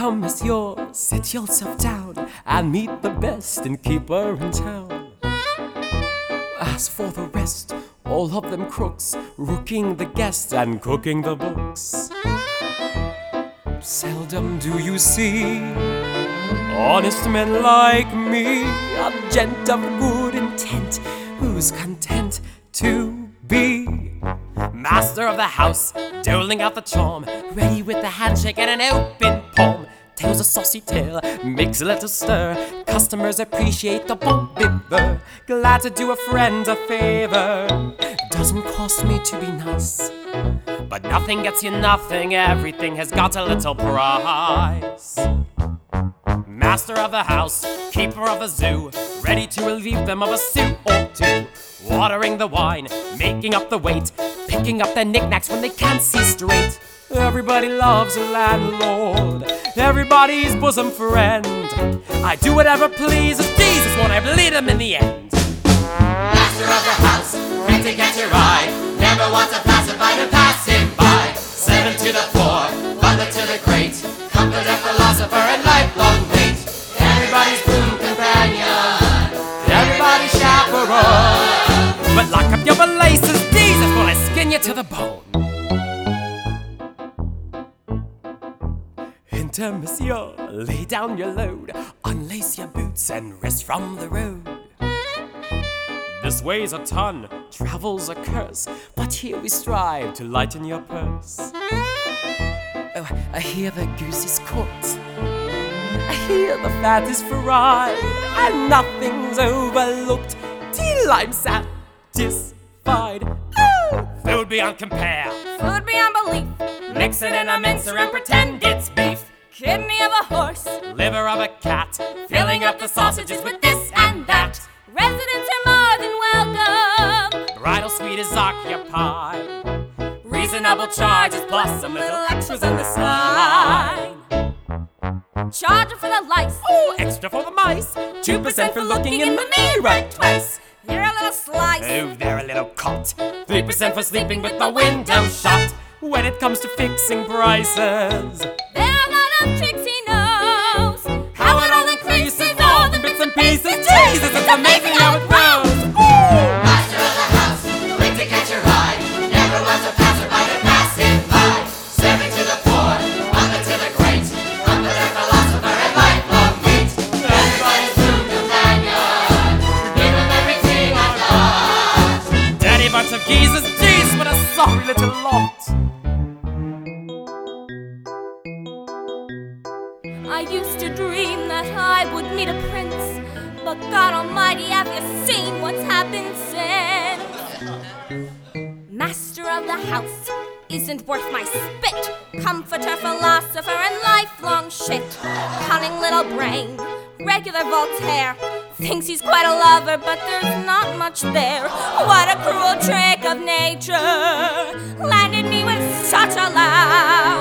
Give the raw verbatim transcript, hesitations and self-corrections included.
Come, monsieur, sit yourself down and meet the best innkeeper in town. As for the rest, all of them crooks, rooking the guests and cooking the books. Seldom do you see honest men like me, a gent of good intent, who's content to be master of the house, doling out the charm, ready with a handshake and an open palm. Tells a saucy tale, makes a little stir. Customers appreciate the bon vivant. Glad to do a friend a favor. Doesn't cost me to be nice, but nothing gets you nothing. Everything has got a little price. Master of the house, keeper of the zoo, ready to relieve them of a suit or two. Watering the wine, making up the weight, picking up their knickknacks when they can't see straight. Everybody loves a landlord, everybody's bosom friend. I do whatever pleases Jesus when I bleed him in the end. Master of the house, quick to get your eye, never wants a passerby to pass him by. Seven to the poor, butler to the great, comforter, philosopher, and lifelong mate. Everybody's boon companion, everybody's chaperone. But lock up your laces, Jesus, when I skin you to the bone. Enter, monsieur, lay down your load, unlace your boots and rest from the road. This weighs a ton, travel's a curse, but here we strive to lighten your purse. Oh, I hear the goose is cooked, I hear the fat is fried, and nothing's overlooked till I'm satisfied. Oh! Food beyond compare, Food beyond belief, mix it in a mincer and pretend it's beef. kidney of a horse, Liver of a cat, filling up the sausages with this and that. Residents are more than welcome. bridal suite is occupied. Reasonable charges plus some little extras on the side. Charging for the lice, Oh, extra for the mice, two percent for looking in the mirror twice. you're a little slice. Oh, they're a little cot, three percent for sleeping with the window shut. When it comes to fixing prices, There are a lot of tricks he knows. how it all increases, all the bits and pieces. Jesus, it's amazing how it grows. Master of the house, quick to catch your eye, never wants a passerby to pass him by. Seven to the poor, butler to the great, comforter, philosopher, and lifelong mate. Everybody's boon companion, give him everything I've got. Daddy bunch of geezers, jeez, what a sorry little lot. I used to dream that I would meet a prince, but God Almighty, have you seen what's happened since? Master of the house isn't worth my spit. Comforter, philosopher, and lifelong shit. Cunning little brain, regular Voltaire. Thinks he's quite a lover, but there's not much there. What a cruel trick of nature landed me with such a laugh.